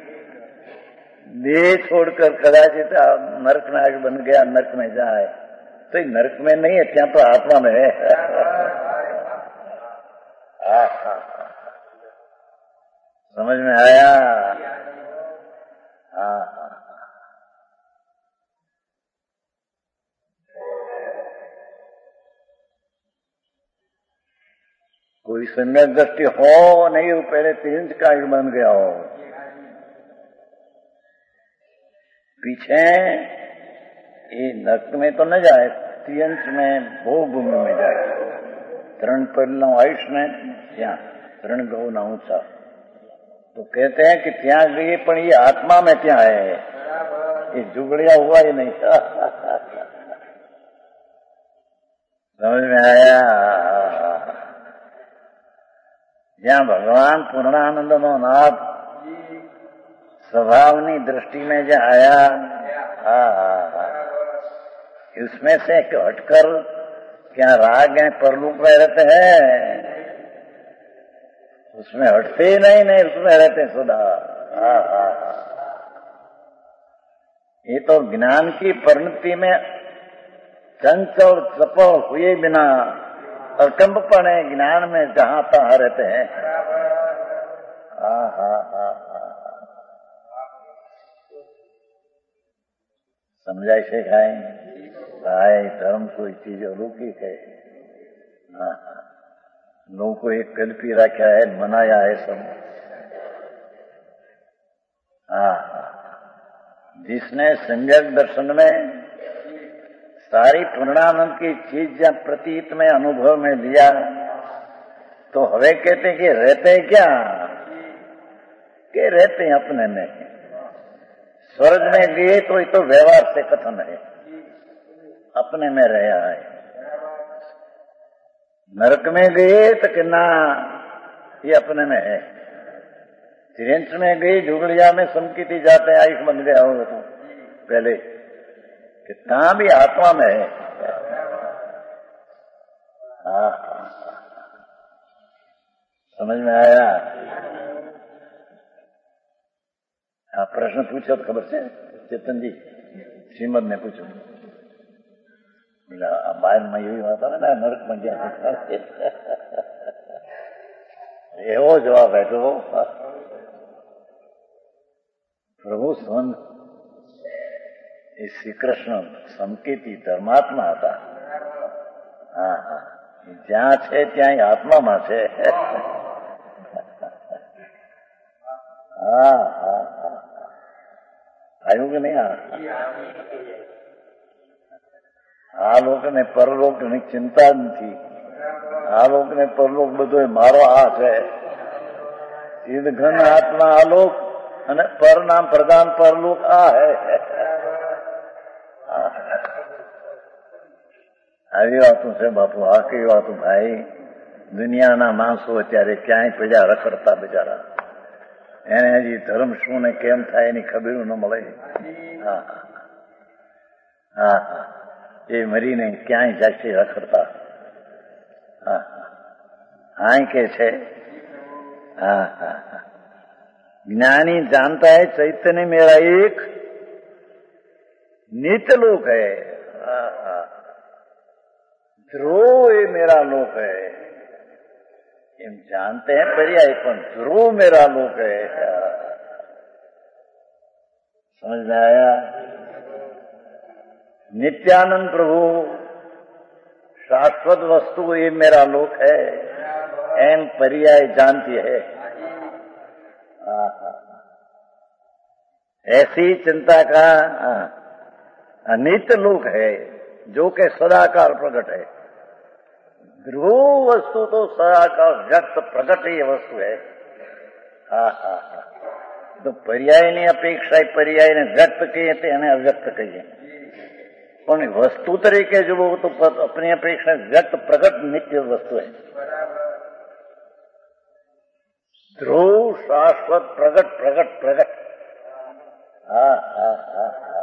देह छोड़कर कदाचित नरक नायक बन गया, नरक में जाए तो नरक में नहीं है, क्या तो आत्मा में है। समझ में आया? कोई सम्यक दृष्टि हो नहीं, वो पहले 3 का बन गया हो, पीछे ये नरक में तो न जाए, 3 में भोग भूमि में जाए। 3 पहला आयुष ने ત્યાં 3 गौ ना ऊंचा। तो कहते हैं कि ત્યાં गई पर ये आत्मा में क्या है, ये जुगड़िया हुआ ही नहीं। समझ में आया? જ્યાં ભગવાન પૂર્ણાનંદ નો નાથ स्वभावनी दृष्टि में जो आया, उसमें से हटकर क्या राग है परलोक में रहते हैं, उसमें हटते ही नहीं उसमें रहते सदा। ये तो ज्ञान की परिणति में चंचल चपल हुए बिना अकंपन है, ज्ञान में जहां तहां रहते हैं। समझाई से खाए भाई, धर्म कोई चीज अलौकिक है। लोगों को एक कल्पी रखा है, मनाया है सब। जिसने सम्यक दर्शन में सारी पूर्णानंद की चीज प्रतीत में अनुभव में लिया, तो हवे कहते कि रहते क्या, कि रहते हैं अपने में। स्वर्ग में गए तो ये तो व्यवहार से कथन है, अपने में रहा है। नरक में गए तो कितना ये अपने में है। त्रियंश में गई झुगड़िया में समकीती जाते हैं, आयुष बन गया होगा तो पहले कितना भी आत्मा में है। समझ में आया? आप प्रश्न पूछो तो खबर से चेतन जी, श्रीमद ने पूछो। बाहर में यही बात है ना, नरक में गया एवो जवाब है तो પ્રભુ સ્વંદ એ શ્રી કૃષ્ણ સંકેતી ધર્માત્મા હતા. હા હા, જ્યાં છે ત્યાં આત્મામાં છે. હા હા હા, આવ્યું કે નહીં? આ લોકોને પરલોકની ચિંતા જ નથી. આ લોકોને પરલોક બધો મારો આ છે. ચિદ ઘન આત્મા આલોક અને પરનામ પ્રધાન પરલોક આ હે. આવી વાતું છે બાપુ. આ કઈ વાતું ભાઈ? દુનિયાના માણસો અત્યારે ક્યાંય પડ્યા રખડતા બિચારા. એને હજી ધર્મ શું ને કેમ થાય એની ખબર ન મળે. હા હા હા, એ મરીને ક્યાંય જાશે રખડતા. હા હા કે છે. हाँ हाँ हाँ, ज्ञानी जानता है चैतन्य मेरा एक नित्य लोक है. हाँ हाँ, ध्रुव ये मेरा लोक है. हम जानते हैं पर्याय, पर ध्रुव मेरा लोक है. समझ में आया? नित्यानंद प्रभु शाश्वत वस्तु ये मेरा लोक है, एम पर्याय जानती है. ऐसी चिंता का नित्य लोक है जो कि सदाकाल प्रकट है. ध्रुव वस्तु तो सदाकाल व्यक्त प्रकट ही वस्तु है. हाँ हाँ हाँ, तो पर्याय ने अपेक्षा पर्याय ने व्यक्त कहिए तो એને અવ્યક્ત કહીએ. પણ વસ્તુ તરીકે જો તો अपनी अपेक्षा व्यक्त प्रकट नित्य वस्तु है. ध्रुव शाश्वत प्रगट प्रगट प्रगट. हाँ हाँ हाँ हाँ,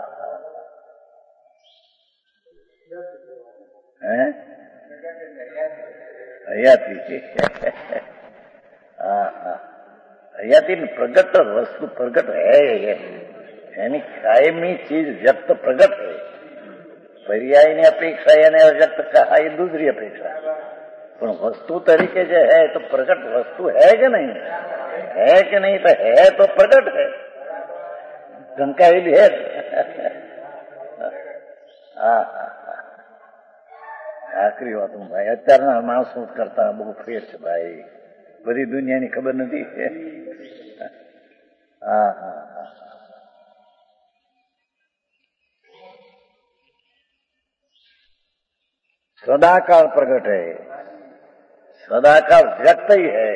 હયાતી. हाँ हाँ, હયાતી प्रगट वस्तु प्रगट है. यानी कायमी चीज व्यक्त प्रगट है. पर्याय ने अपेक्षा यानी अव्यक्त कहा ये दूसरी अपेक्षा. પણ વસ્તુ તરીકે જે है तो प्रकट वस्तु है कि नहीं? है कि नहीं? तो है तो प्रकट है. ઢંકાયેલી है. હા હા હા, આખરી વાત ભાઈ. અત્યારના માણસો કરતા બહુ ફેર છે ભાઈ. બધી દુનિયાની ખબર નથી. હા હા હા, सदाकाल प्रकट है, सदाकाल व्यक्त ही है.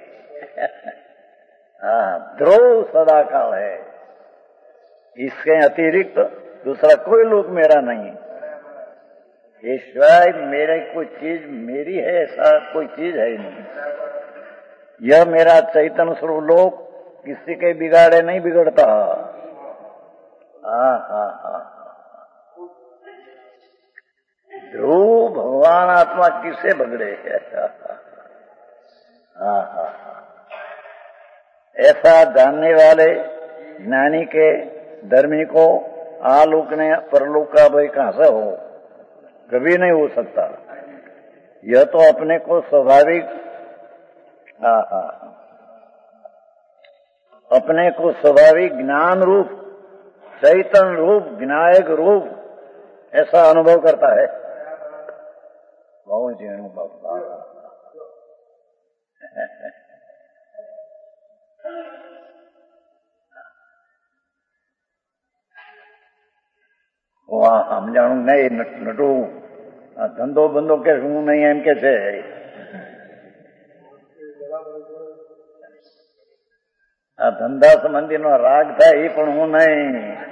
हाँ, ध्रुव सदाकाल है. इसके अतिरिक्त दूसरा कोई लोक मेरा नहीं. ये शिवाय मेरे कोई चीज मेरी है ऐसा कोई चीज है ही नहीं. यह मेरा चैतन्य स्वरूप लोक किसी के बिगाड़े नहीं बिगड़ता. हाँ हाँ हाँ, ध्रुव भगवान आत्मा किसे बगड़े. हाँ हाँ, ऐसा जानने वाले ज्ञानी के धर्मी को आलोक ने परलोक का भाई कहां से हो? कभी नहीं हो सकता. यह तो अपने को स्वाभाविक अपने को स्वाभाविक ज्ञान रूप चैतन्य रूप विनायक रूप ऐसा अनुभव करता है. बहुत जी अनुभव. વાહ, સમજાણું નહીં નટુ. આ ધંધો બંધો કે હું નહીં એમ કે છે. આ ધંધા સંબંધીનો રાગ થાય એ પણ હું નહીં.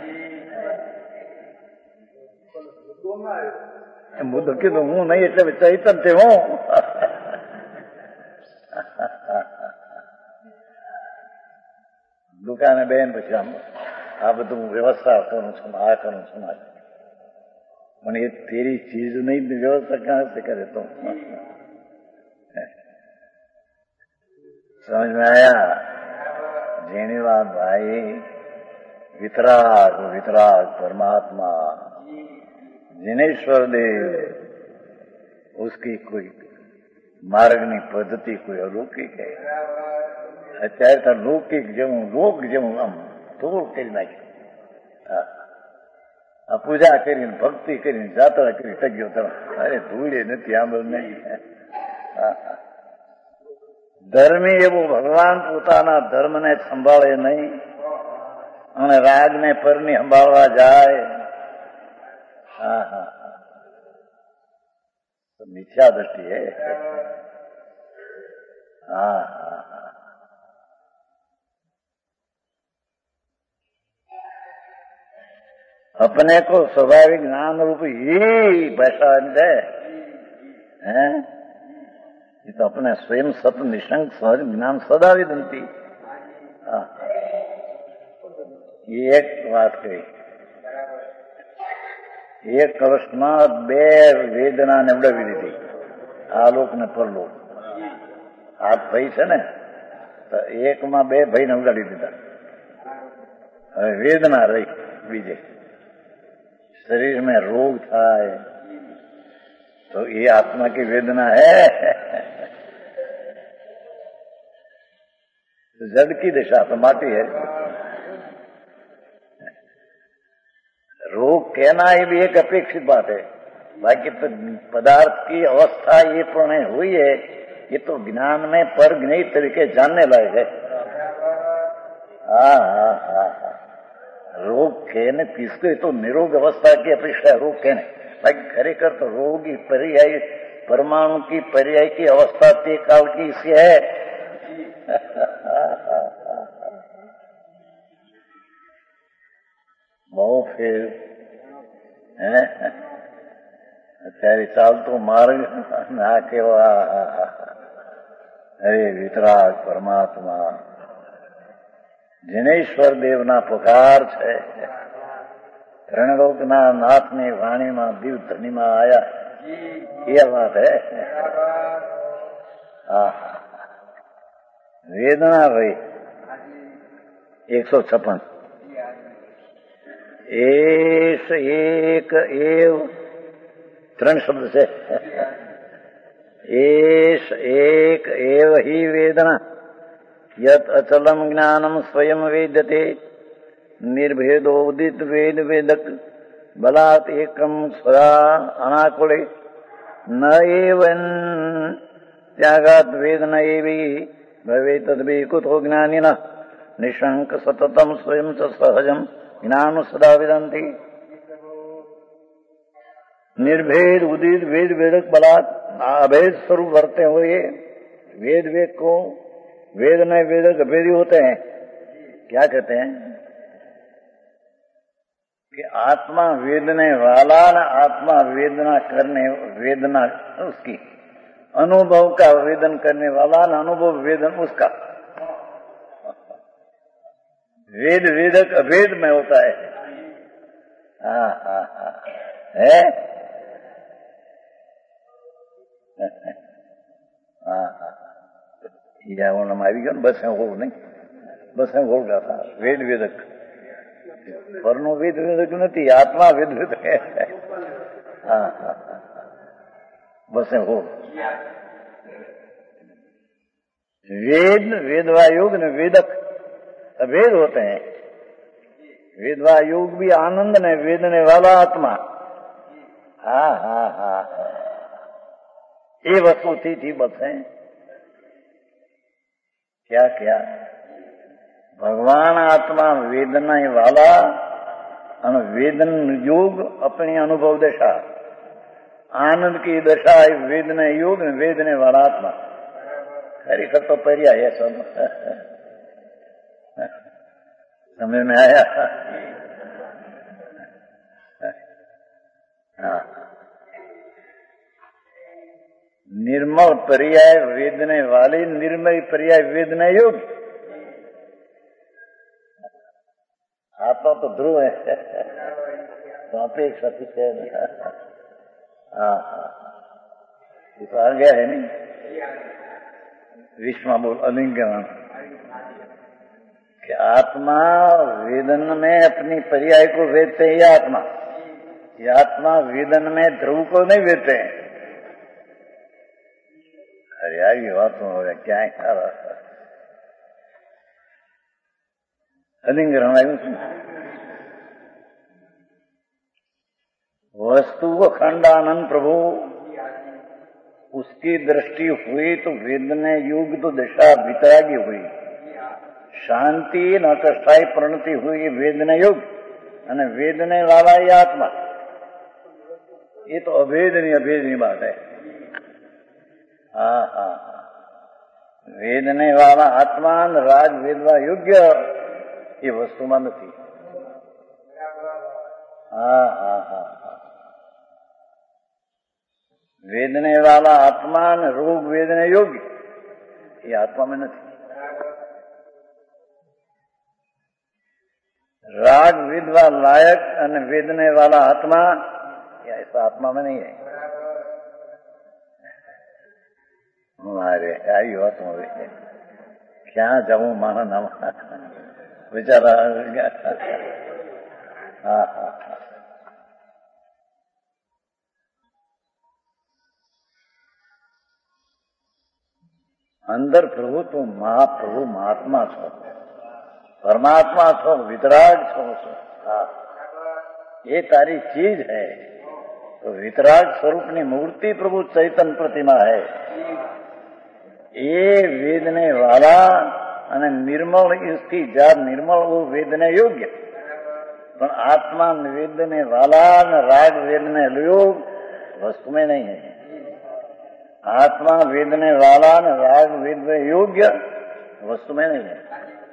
મુદ્દો કીધું હું નહીં એટલે ચૈતન તે હું. દુકાને બેન પછી આ બધું વ્યવસ્થા કરું છું, આ કરું છું. પણ એ તેરી ચીજ નહીં વ્યવસ્થા કહાં से करे तो. समझ में आया? जेनी बात भाई. वितराग वितराग परमात्मा जिनेश्वर देव, उसकी कोई માર્ગની પદ્ધતિ કોઈ અલૌકિક है. અત્યારે તો લૌકિક જેવું લોક જેવું આમ ધૂળ કરી નાખી. આ પૂજા કરીને ભક્તિ કરીને જાત્રા કરી ટગ્યો તમે. અરે ધૂળે નથી આંબળ નહીં. ધર્મી એવું ભગવાન પોતાના ધર્મને સંભાળે નહીં અને રાગને પરની સંભાળવા જાય. હા હા મિથ્યા દ્રષ્ટિ હે. हाँ अपने को स्वाभाविक ज्ञान रूप ही पहचान दे हैं. ये तो अपने स्वयं सत निशंक सहज ज्ञान सदा विदंती. ये एक बात कही. एक વર્ષમાં બે વેદના નવડાવી દીધી, આલોક ને પરલોક. આ ભાઈ છે ને તો એકમાં બે ભાઈ નવડાવી દીધા. હવે વેદના રહી બીજે. शरीर में रोग था तो ये आत्मा की वेदना है. जड़ की दिशा तो माटी है. रोग कहना ये भी एक अपेक्षित बात है. बाकी तो पदार्थ की अवस्था ये पूर्ण हुई है, ये तो ज्ञान में पर ज्ञेय तरीके जानने लायक है. हाँ हाँ हाँ हाँ रोग कहने किसको तो निरोग अवस्था की अपेक्षा रोग कहने. बाकी खरेखर तो रोग की पर्याय परमाणु की पर्याय की अवस्था ते काल की इसी है. बहु फिर અત્યારે ચાલતો માર્ગ ના કેવા. અરે વિતરાગ પરમાત્મા જિનેશ્વર દેવના પુકાર છે. ત્રણલોકના નાથની વાણીમાં દિવ ધ્વનિમાં આયા. એ વાત હે. હા વેદના રહી 156. એસ એક એવ ત્રણ શબ્દ છે. એસ એક એવ हि વેદના यत अचलम ज्ञानम स्वयं वेद्यते निर्भेदोदित वेद वेदक बलात् एकम सदा अनाकुले न एवं त्यागात वेद न एवि भवे तद्भि कुतो ज्ञानिनः निशंक सततम स्वयं च सहजम ज्ञान सदा विदन्ति. निर्भेद उदित वेद वेदक बलात् अभेद स्वरूप वर्ते हुए वेद वेद को वेद में वेदक अभेदी होते हैं. क्या कहते हैं कि आत्मा वेदने वाला न आत्मा वेदना करने वेदना उसकी अनुभव का वेदन करने वाला न अनुभव वेदन उसका. वेद वेदक अभेद में होता है. हाँ हाँ हाँ है. हाँ हाँ યાવણમાં આવી ગયો ને. બસ હોળ નહીં, બસ હોળ ગાતા વેદ વેદક. પરનો વેદ વેદક નથી, આત્મા વેદ વેદક. હા હા બસ હોળ. वेद वेदवा योग ने वेदक अभेद होते हैं. वेदवा योग भी आनंद ने वेदने वाला आत्मा. हाँ हाँ हाँ ये वस्तु थी बस है. क्या क्या भगवान आत्मा वेदना वाला और वेदन योग अपनी अनुभव दशा. आनंद की दशा वेदना योग ने वेदने वाला आत्मा. खरीखर तो पर्याय है सब. समझ में आया. हाँ निर्मल पर्याय वेदने वाली, निर्मल पर्याय वेदना योग. आत्मा तो ध्रुव है तो अपेक्षा कुछ है. हाँ हाँ ये तो आ गया है नहीं. विश्व बोल अलिंगन कि आत्मा वेदन में अपनी पर्याय को वेदते हैं. ये आत्मा वेदन में ध्रुव को नहीं वेदते हैं. अरे यार ये बात हो रहा क्या है. अधिग्रहण આવ્યું છે. वस्तु खंडानंद प्रभु उसकी दृष्टि हुई तो वेद ने युग तो दशा वितरागी हुई, शांति न कष्टाई प्रणति हुई वेद ने युग અને वेद ने वाला ये आत्मा. ये तो अभेदनी बात है. हाँ हाँ, वेद ने वाला आत्मा राज वेदवा योग्य ये वस्तुમાં નથી. हाँ हाँ हाँ, वेदने वाला आत्मा ने रोग वेदने योग्य ये आत्मा में नहीं. राग विधवा लायक અને वेदने वाला आत्मा ऐसा आत्मा में नहीं है. मारे आई हो तुम क्या जाऊं माना नाम बेचारा. हाँ हाँ, अंदर प्रभु तो महाप्रभु महात्मा छो, परमात्मा छो, वितराग छो. हाँ, ये तारी चीज है. तो वितराग स्वरूप की मूर्ति प्रभु चैतन्य प्रतिमा है. ये वेदने वाला અને निर्मल इसकी जात निर्मल वो वेदने योग्य, पर आत्मा वेदने वाला न राग वेदने योग वस्तु में नहीं है. आत्मा वेदने वाला न राग वेद योग्य वस्तु में नहीं है.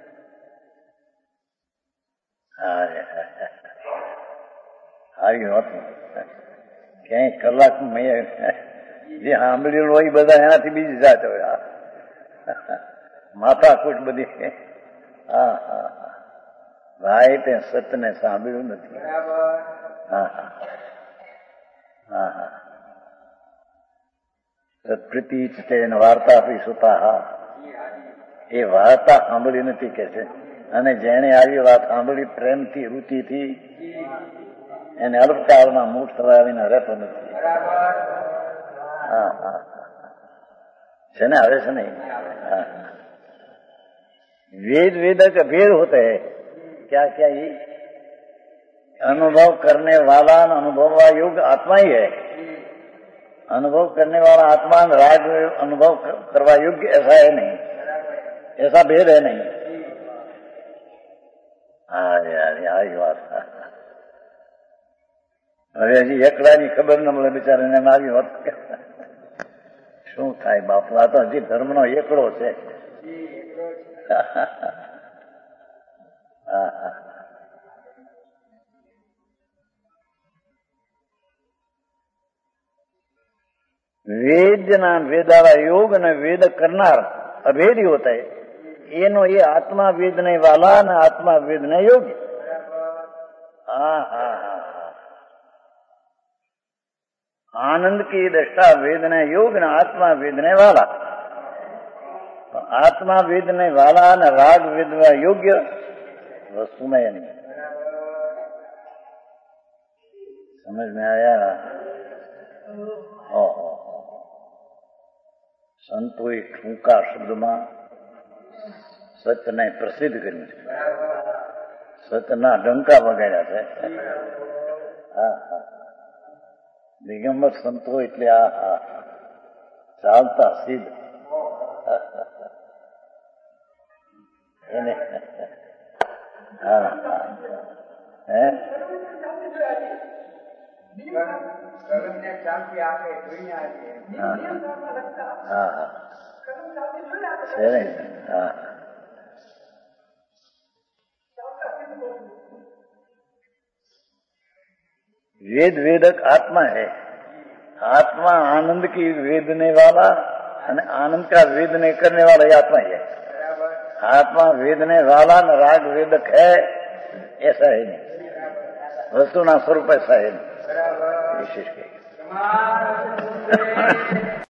આવી વાત ક્યાંય કલાક મેં જે સાંભળ્યું હોય બધા એનાથી બીજી જાત હોય. માથાકૂટ બધી. હા હા, ભાઈ તે સતને સાંભળ્યું નથી. હા હા હા હા, સત્પ્રીતિ તેન વાર્તા આપી સુતા. એ વાર્તા સાંભળી નથી કે છે. અને જેણે આવી વાત સાંભળી પ્રેમથી રુચિથી એને અલ્પકાળમાં મૂઠ થવાવીને રહેતો નથી. હા હા છે ને, આવે છે નહીં. हाँ, वेद वेदक भेद होते हैं. क्या क्या ये अनुभव करने वाला अनुभव योग आत्मा ही है. अनुभव करने वाला आत्मा राग अनुभव करवा योग्य ऐसा है नहीं, ऐसा भेद है नहीं. अरे अरे आई बात. હવે હજી એકલાની ખબર ન મળે બિચારાને આવી વાત. શું થાય બાપુ, આ તો હજી ધર્મનો એકડો છે. વેદના વેદાળા योग અને વેદ કરનાર અભેદી હોતા है. એનો એ આત્મા વેદ નહીં વાલા અને આત્મા વેદ નહીં યોગ્ય. હા હા હા, आनंद की दृष्टा वेदने योग न आत्मा वेदने वाला. आत्मा वेदने वाला न राग वेदवा योग्य वस्तु में नहीं. समझ में आया? संतों ठूंका शब्द में सत्य ने प्रसिद्ध કર્યું છે. સત્યના ડંકા વગાડ્યા છે. હા હા, દિગંબર સંતો એટલે આ ચાલતા સિદ્ધ એને. હા હા હે, હા હા છે ને. હા, वेद वेदक आत्मा है. आत्मा आनंद की वेदने वाला અને आनंद का वेदने करने वाला ये आत्मा ही है. आत्मा वेदने वाला न राग वेदक है ऐसा है नहीं. वस्तु ना स्वरूप ऐसा है नहीं. विशेष